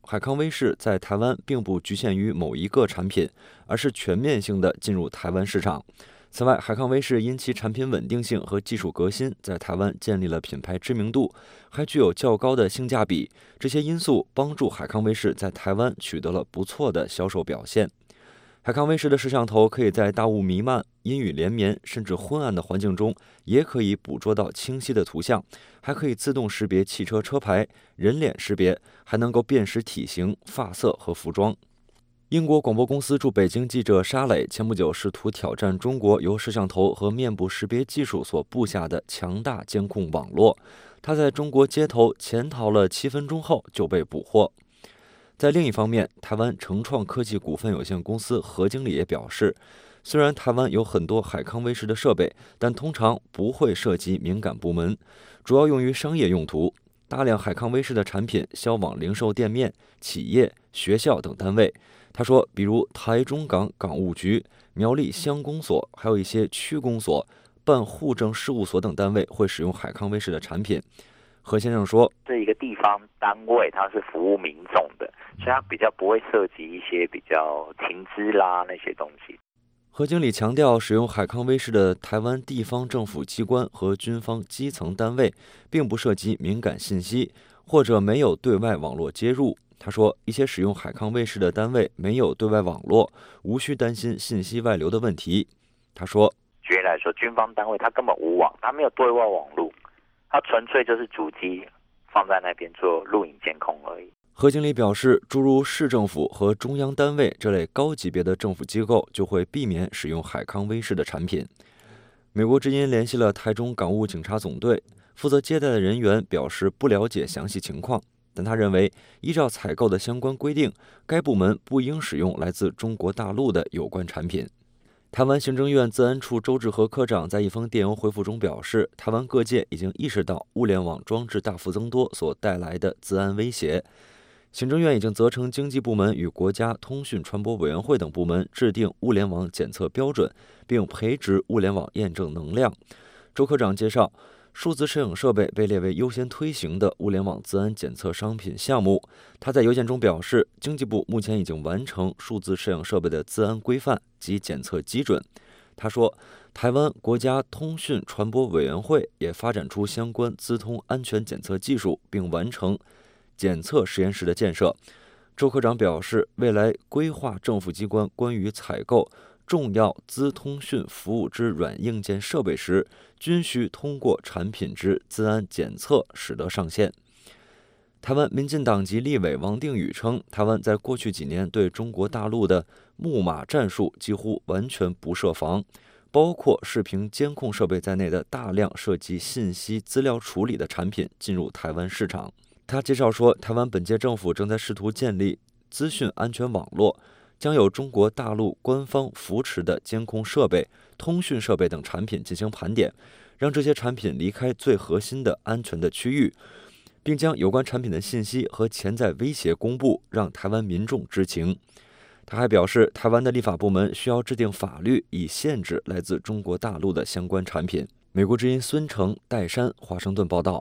海康威视在台湾并不局限于某一个产品，而是全面性的进入台湾市场。此外，海康威视因其产品稳定性和技术革新，在台湾建立了品牌知名度，还具有较高的性价比。这些因素帮助海康威视在台湾取得了不错的销售表现。海康威视的摄像头可以在大雾弥漫、阴雨连绵甚至昏暗的环境中，也可以捕捉到清晰的图像，还可以自动识别汽车车牌、人脸识别，还能够辨识体型、发色和服装。英国广播公司驻北京记者沙磊前不久试图挑战中国由摄像头和面部识别技术所布下的强大监控网络，他在中国街头潜逃了七分钟后就被捕获。在另一方面，台湾成创科技股份有限公司何经理也表示，虽然台湾有很多海康威视的设备，但通常不会涉及敏感部门，主要用于商业用途。大量海康威视的产品销往零售店面、企业、学校等单位。他说，比如台中港港务局、苗栗乡公所，还有一些区公所、办户政事务所等单位会使用海康威视的产品。何先生说， 这一个地方单位它是服务民众的，所以它比较不会涉及一些比较情资啦那些东西。 何经理强调，使用海康威视的台湾地方政府机关和军方基层单位并不涉及敏感信息，或者没有对外网络接入。他说，一些使用海康威视的单位没有对外网络，无需担心信息外流的问题。他说， 举例来说，军方单位它根本无网，它没有对外网络，它纯粹就是主机放在那边做录影监控而已。 何经理表示，诸如市政府和中央单位这类高级别的政府机构就会避免使用海康威视的产品。美国之音联系了台中港务警察总队，负责接待的人员表示不了解详细情况，但他认为，依照采购的相关规定，该部门不应使用来自中国大陆的有关产品。台湾行政院资安处周志和科长在一封电邮回复中表示，台湾各界已经意识到物联网装置大幅增多所带来的资安威胁。行政院已经责成经济部门与国家通讯传播委员会等部门制定物联网检测标准，并培植物联网验证能量。周科长介绍，数字摄影设备被列为优先推行的物联网资安检测商品项目。他在邮件中表示，经济部目前已经完成数字摄影设备的资安规范及检测基准。他说，台湾国家通讯传播委员会也发展出相关资通安全检测技术，并完成检测实验室的建设。周科长表示，未来规划政府机关关于采购重要资通讯服务之软硬件设备时，均需通过产品之资安检测，使得上线。台湾民进党籍立委王定宇称，台湾在过去几年对中国大陆的木马战术几乎完全不设防，包括视频监控设备在内的大量涉及信息资料处理的产品进入台湾市场。他介绍说，台湾本届政府正在试图建立资讯安全网络，将有中国大陆官方扶持的监控设备、通讯设备等产品进行盘点，让这些产品离开最核心的安全的区域，并将有关产品的信息和潜在威胁公布，让台湾民众知情。他还表示，台湾的立法部门需要制定法律，以限制来自中国大陆的相关产品。美国之音孙成、戴珊，华盛顿报道。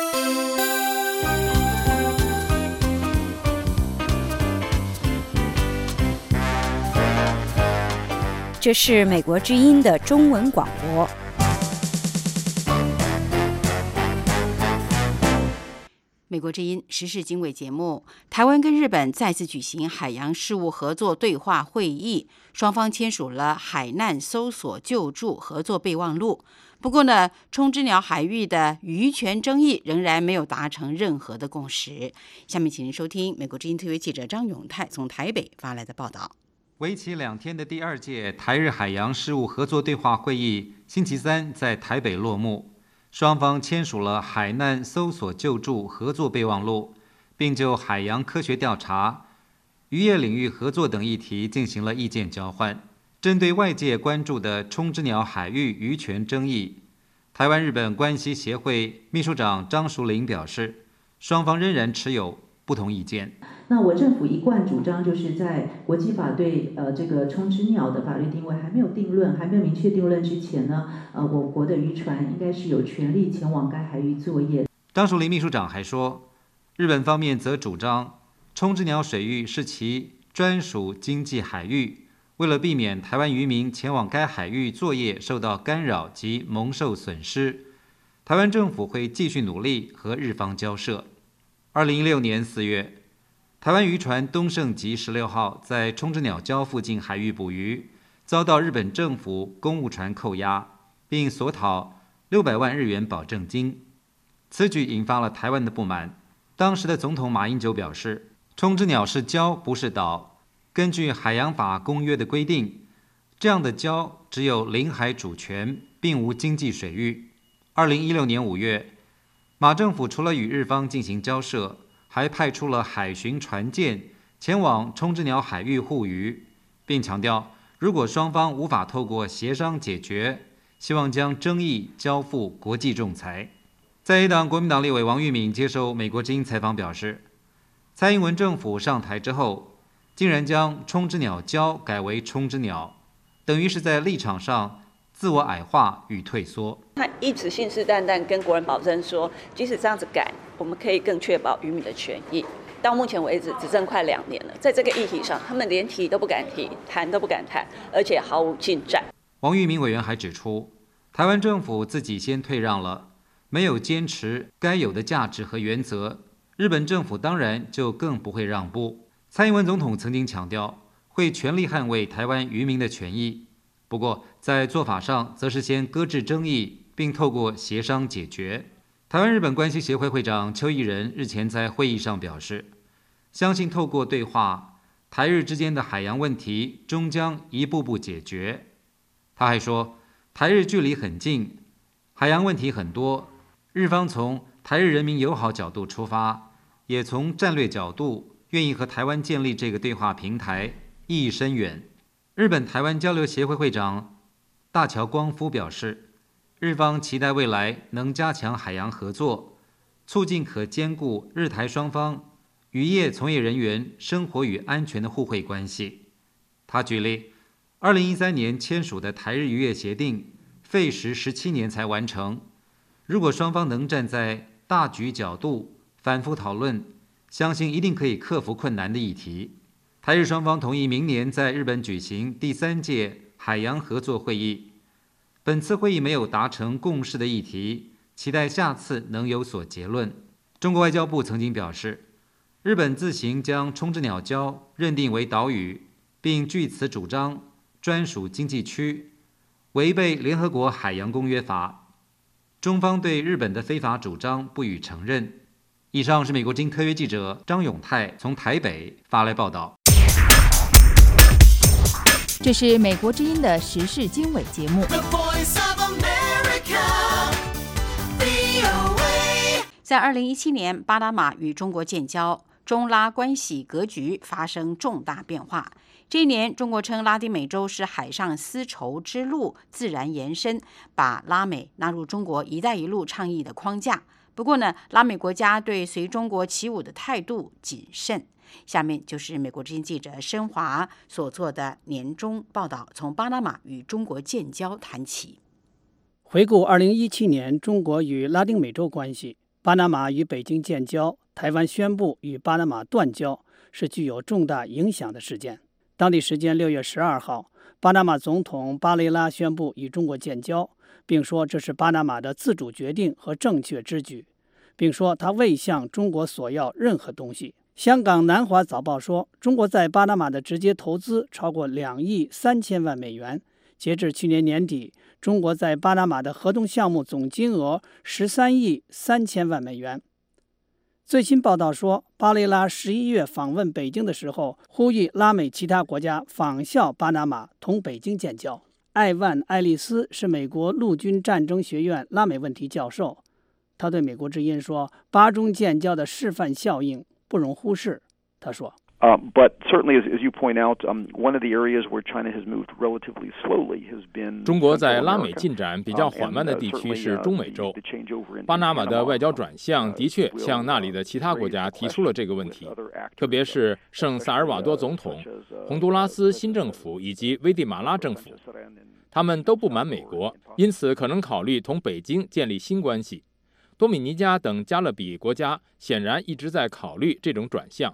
这是美国之音的中文广播。 美国之音时事经纬节目，台湾跟日本再次举行海洋事务合作对话会议，双方签署了海难搜索救助合作备忘录。不过呢，冲之鸟海域的渔权争议仍然没有达成任何的共识。下面请您收听美国之音特约记者张永泰从台北发来的报道。 为期两天的第二届台日海洋事务合作对话会议，星期三在台北落幕。双方签署了海难搜索救助合作备忘录，并就海洋科学调查、渔业领域合作等议题进行了意见交换。针对外界关注的冲之鸟海域渔权争议，台湾日本关系协会秘书长张淑玲表示，双方仍然持有不同意见。 那我政府一贯主张，就是在国际法对呃这个冲之鸟的法律定位还没有定论、还没有明确定论之前呢，呃，我国的渔船应该是有权利前往该海域作业。 张淑玲秘书长还说，日本方面则主张冲之鸟水域是其专属经济海域，为了避免台湾渔民前往该海域作业受到干扰及蒙受损失，台湾政府会继续努力和日方交涉。二零一六年四月，台湾渔船东胜吉十六号在冲之鸟礁附近海域捕鱼，遭到日本政府公务船扣押，并索讨六百万日元保证金。此举引发了台湾的不满。当时的总统马英九表示，冲之鸟是礁，不是岛。根据海洋法公约的规定，这样的礁只有领海主权，并无经济水域。二零一六年五月，马政府除了与日方进行交涉，还派出了海巡船舰前往冲之鸟海域护渔，并强调，如果双方无法透过协商解决，希望将争议交付国际仲裁。在野党国民党立委王玉敏接受美国之音采访表示，蔡英文政府上台之后，竟然将冲之鸟礁改为冲之鸟，等于是在立场上自我矮化与退缩。 他一直信誓旦旦跟国人保证说，即使这样子改，我们可以更确保渔民的权益。到目前为止，执政快两年了，在这个议题上，他们连提都不敢提，谈都不敢谈，而且毫无进展。 王玉敏委员还指出，台湾政府自己先退让了，没有坚持该有的价值和原则，日本政府当然就更不会让步。蔡英文总统曾经强调，会全力捍卫台湾渔民的权益，不过在做法上则是先搁置争议，并透过协商解决。台湾日本关系协会会长邱义仁日前在会议上表示，相信透过对话，台日之间的海洋问题终将一步步解决。他还说，台日距离很近，海洋问题很多，日方从台日人民友好角度出发，也从战略角度愿意和台湾建立这个对话平台，意义深远。日本台湾交流协会会长大桥光夫表示，日方期待未来能加强海洋合作，促进可兼顾日台双方渔业从业人员生活与安全的互惠关系。他举例，二零一三年签署的台日渔业协定费时十七年才完成，如果双方能站在大局角度反复讨论，相信一定可以克服困难的议题。台日双方同意明年在日本举行第三届海洋合作会议，本次会议没有达成共识的议题，期待下次能有所结论。中国外交部曾经表示，日本自行将冲之鸟礁认定为岛屿，并据此主张专属经济区，违背联合国海洋公约法。中方对日本的非法主张不予承认。以上是美国之音特约记者张永泰从台北发来报道。 这是美国之音的时事经纬节目。在二零一七年，巴拿马与中国建交，中拉关系格局发生重大变化。这一年，中国称拉丁美洲是海上丝绸之路自然延伸，把拉美纳入中国“一带一路”倡议的框架。不过呢，拉美国家对随中国起舞的态度谨慎。下面就是美国之音记者申华所做的年终报道，从巴拿马与中国建交谈起。 回顾二零一七年中国与拉丁美洲关系，巴拿马与北京建交，台湾宣布与巴拿马断交，是具有重大影响的事件。当地时间六月十二号，巴拿马总统巴雷拉宣布与中国建交，并说这是巴拿马的自主决定和正确之举，并说他未向中国索要任何东西。香港南华早报说，中国在巴拿马的直接投资超过两亿三千万美元。截至去年年底，中国在巴拿马的合同项目总金额十三亿三千万美元。最新报道说，巴雷拉十一月访问北京的时候，呼吁拉美其他国家仿效巴拿马同北京建交。艾万·爱丽丝是美国陆军战争学院拉美问题教授，他对美国之音说，巴中建交的示范效应不容忽视。他说 Um, but certainly, as, as you point out, um, one of the areas where China has moved relatively slowly has been 中国在拉美进展比较缓慢的地区是中美洲。巴拿马的外交转向的确向那里的其他国家提出了这个问题，特别是圣萨尔瓦多总统、洪都拉斯新政府以及危地马拉政府，他们都不满美国，因此可能考虑同北京建立新关系。多米尼加等加勒比国家显然一直在考虑这种转向。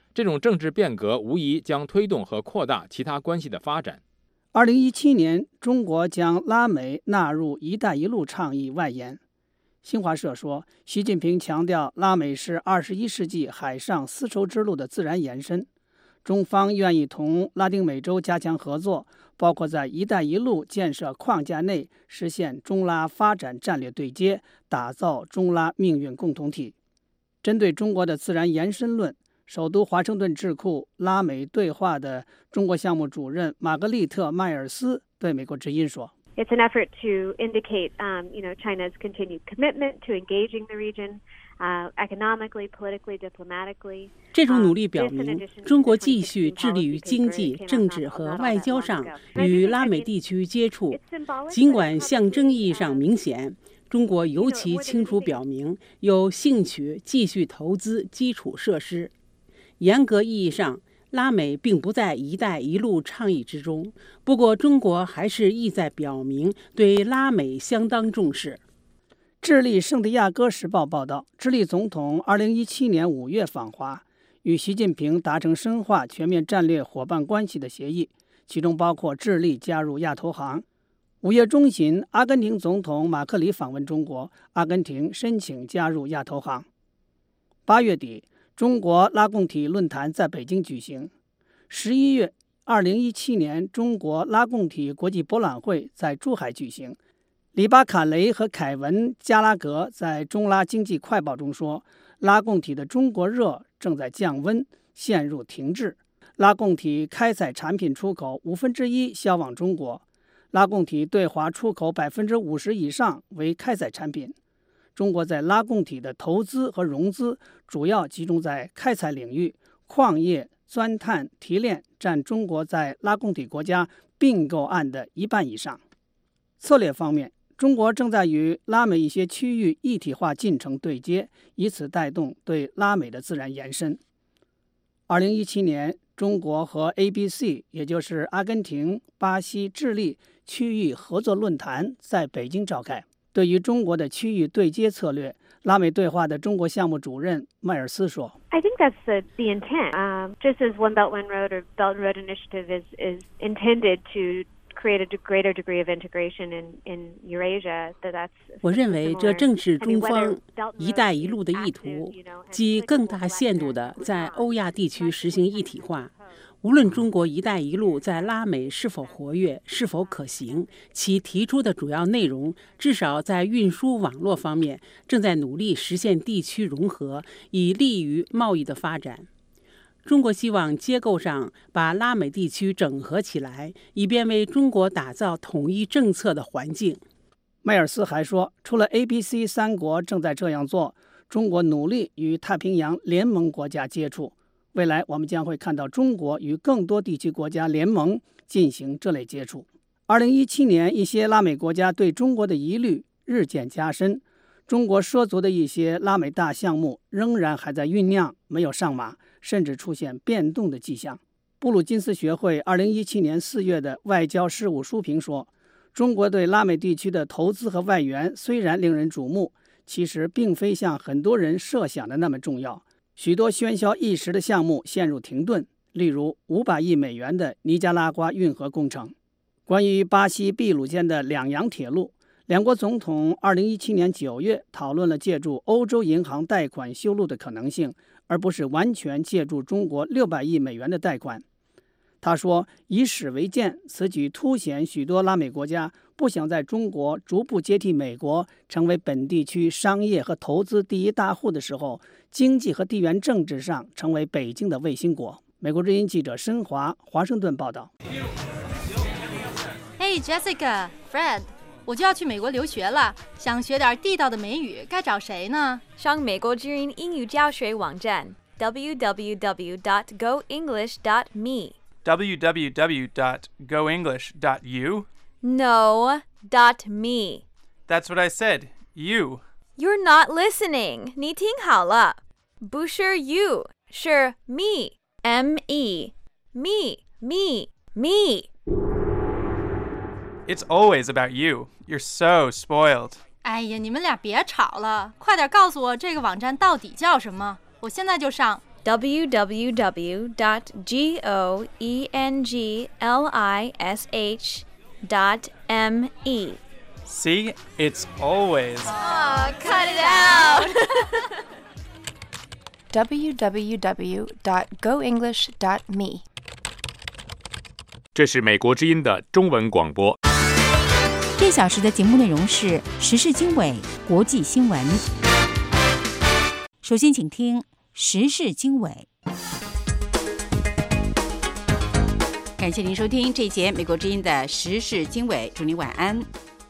这种政治变革无疑将推动和扩大其他关系的发展。 二零一七年，中国将拉美纳入“一带一路”倡议外延。新华社说，习近平强调，拉美是二十一世纪海上丝绸之路的自然延伸。中方愿意同拉丁美洲加强合作，包括在“一带一路”建设框架内实现中拉发展战略对接，打造中拉命运共同体。针对中国的自然延伸论，首都华盛顿智库拉美对话的中国项目主任玛格丽特·迈尔斯对美国之音说。 It's an effort to indicate, um, you know, China's continued commitment to engaging the region, uh, economically, politically, diplomatically. 这种努力表明，中国继续致力于经济、政治和外交上与拉美地区接触。尽管象征意义上明显，中国尤其清楚表明有兴趣继续投资基础设施。严格意义上，拉美并不在“一带一路”倡议之中，不过中国还是意在表明对拉美相当重视。 智利《圣地亚哥时报》报道，智利总统二零一七年五月访华，与习近平达成深化全面战略伙伴关系的协议，其中包括智利加入亚投行。五月中旬，阿根廷总统马克里访问中国，阿根廷申请加入亚投行。八月底，中国拉共体论坛在北京举行。十一月，二零一七年中国拉共体国际博览会在珠海举行。里巴卡雷和凯文·加拉格在中拉经济快报中说，拉共体的中国热正在降温，陷入停滞。拉共体开采产品出口五分之一销往中国，拉共体对华出口百分之五十以上为开采产品。中国在拉共体的投资和融资主要集中在开采领域，矿业、钻探、提炼占中国在拉共体国家并购案的一半以上。策略方面，中国正在与拉美一些区域一体化进程对接，以此带动对拉美的自然延伸。二零一七年，中国和 A B C， 也就是阿根廷、巴西、智利区域合作论坛在北京召开。对于中国的区域对接策略，拉美对话的中国项目主任迈尔斯说 I think that's the, the intent. Um, just as One Belt, One Road or Belt and Road Initiative is, is intended to create a greater degree of integration in, in Eurasia, that that's 我认为这正是中方“一带一路”的意图，即更大限度地在欧亚地区实行一体化。无论中国“一带一路”在拉美是否活跃、是否可行，其提出的主要内容，至少在运输网络方面，正在努力实现地区融合，以利于贸易的发展。中国希望结构上把拉美地区整合起来，以便为中国打造统一政策的环境。 迈尔斯还说，除了 A B C 三国正在这样做，中国努力与太平洋联盟国家接触。未来我们将会看到中国与更多地区国家联盟进行这类接触。二零一七年，一些拉美国家对中国的疑虑日渐加深，中国涉足的一些拉美大项目仍然还在酝酿，没有上马，甚至出现变动的迹象。布鲁金斯学会二零一七年四月的外交事务书评说，中国对拉美地区的投资和外援虽然令人瞩目，其实并非像很多人设想的那么重要。许多喧嚣一时的项目陷入停顿，例如五百亿美元的尼加拉瓜运河工程。关于巴西秘鲁间的两洋铁路，两国总统二零一七年九月讨论了借助欧洲银行贷款修路的可能性，而不是完全借助中国六百亿美元的贷款。他说，以史为鉴，此举凸显许多拉美国家不想在中国逐步接替美国，成为本地区商业和投资第一大户的时候，经济和地缘政治上成为北京的卫星国。美国之音记者申华，华盛顿报道。 Hey Jessica、Fred， 我就要去美国留学了，想学点地道的美语，该找谁呢？ 上美国之音英语教学网站 double-u double-u double-u dot go english dot me。double-u double-u double-u dot go english dot u? No, dot me. That's what I said. You. You're not listening. 你听好了，不是 you， 是 me. M E. Me, me, me. It's always about you. You're so spoiled. 哎呀，你们俩别吵了，快点告诉我这个网站到底叫什么，我现在就上。 w w w dot goenglish dot me. See, it's always. Oh, cut it out. w w w dot go english dot me。 这是美国之音的中文广播。 这小时的节目内容是时事经纬、国际新闻。首先，请听时事经纬。感谢您收听这一节美国之音的时事经纬，祝您晚安。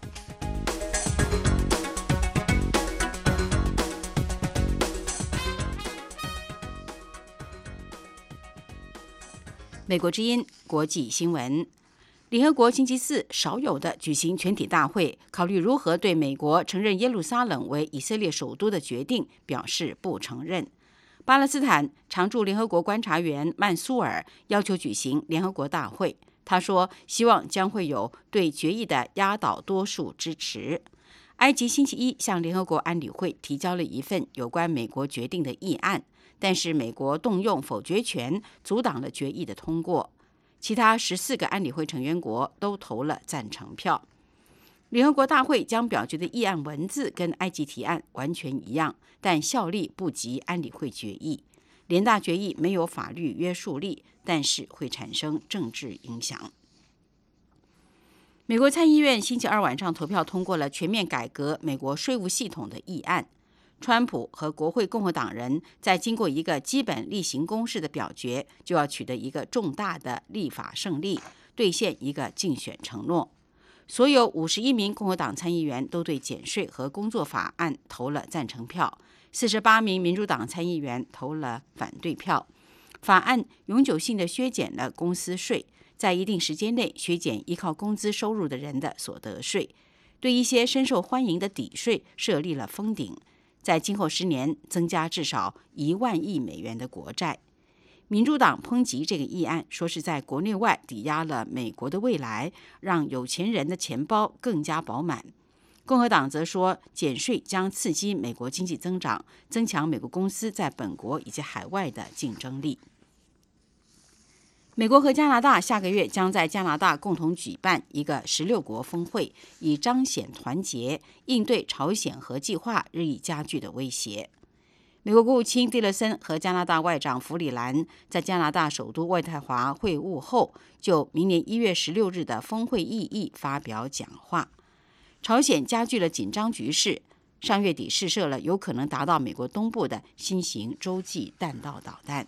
美国之音国际新闻。联合国星期四少有的举行全体大会，考虑如何对美国承认耶路撒冷为以色列首都的决定表示不承认。巴勒斯坦常驻联合国观察员曼苏尔要求举行联合国大会，他说希望将会有对决议的压倒多数支持。埃及星期一向联合国安理会提交了一份有关美国决定的议案，但是美国动用否决权阻挡了决议的通过。其他十四个安理会成员国都投了赞成票。联合国大会将表决的议案文字跟埃及提案完全一样，但效力不及安理会决议。联大决议没有法律约束力，但是会产生政治影响。美国参议院星期二晚上投票通过了全面改革美国税务系统的议案。川普和国会共和党人在经过一个基本例行公事的表决，就要取得一个重大的立法胜利，兑现一个竞选承诺。所有五十一名共和党参议员都对减税和工作法案投了赞成票，四十八名民主党参议员投了反对票。法案永久性的削减了公司税，在一定时间内削减依靠工资收入的人的所得税，对一些深受欢迎的抵税设立了封顶，在今后十年增加至少一万亿美元的国债。民主党抨击这个议案，说是在国内外抵押了美国的未来，让有钱人的钱包更加饱满。共和党则说，减税将刺激美国经济增长，增强美国公司在本国以及海外的竞争力。美国和加拿大下个月将在加拿大共同举办一个十六国峰会，以彰显团结，应对朝鲜核计划日益加剧的威胁。美国国务卿蒂勒森和加拿大外长弗里兰在加拿大首都渥太华会晤后，就明年一月十六日的峰会意义发表讲话。朝鲜加剧了紧张局势，上月底试射了有可能达到美国东部的新型洲际弹道导弹。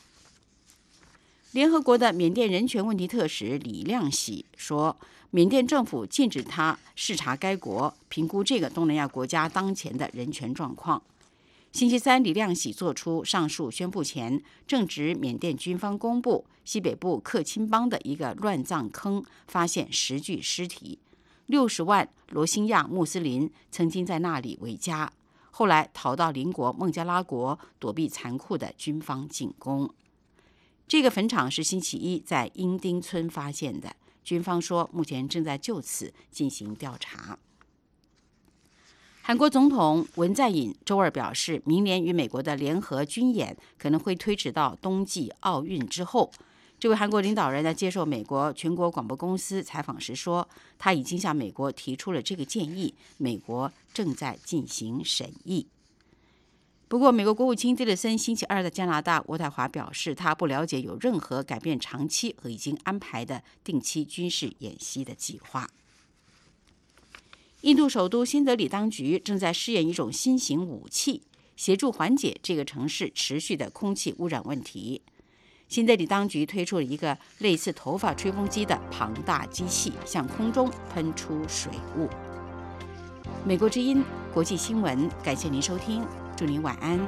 联合国的缅甸人权问题特使李亮喜说，缅甸政府禁止他视察该国，评估这个东南亚国家当前的人权状况。星期三，李亮喜做出上述宣布前，正值缅甸军方公布西北部克钦邦的一个乱葬坑发现十具尸体，六十万罗兴亚穆斯林曾经在那里为家，后来逃到邻国孟加拉国躲避残酷的军方进攻。这个坟场是星期一在英丁村发现的，军方说目前正在就此进行调查。韩国总统文在寅周二表示，明年与美国的联合军演可能会推迟到冬季奥运之后。这位韩国领导人在接受美国全国广播公司采访时说，他已经向美国提出了这个建议，美国正在进行审议。不过，美国国务卿蒂勒森星期二在加拿大渥太华表示，他不了解有任何改变长期和已经安排的定期军事演习的计划。印度首都新德里当局正在试验一种新型武器，协助缓解这个城市持续的空气污染问题。新德里当局推出了一个类似头发吹风机的庞大机器，向空中喷出水雾。美国之音国际新闻，感谢您收听，祝您晚安。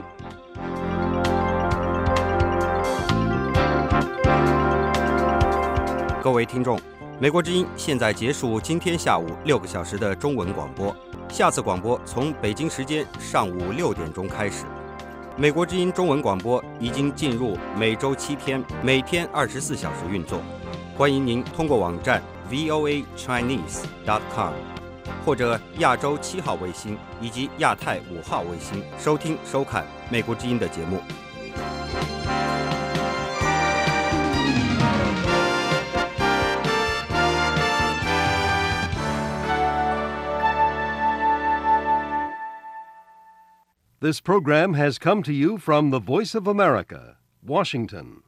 各位听众，美国之音现在结束今天下午六个小时的中文广播，下次广播从北京时间上午六点钟开始。美国之音中文广播已经进入每周七天，每天二十四小时运作。欢迎您通过网站 v o a chinese dot com 或者亚洲七号卫星以及亚太五号卫星收听收看美国之音的节目。 This program has come to you from the Voice of America, Washington.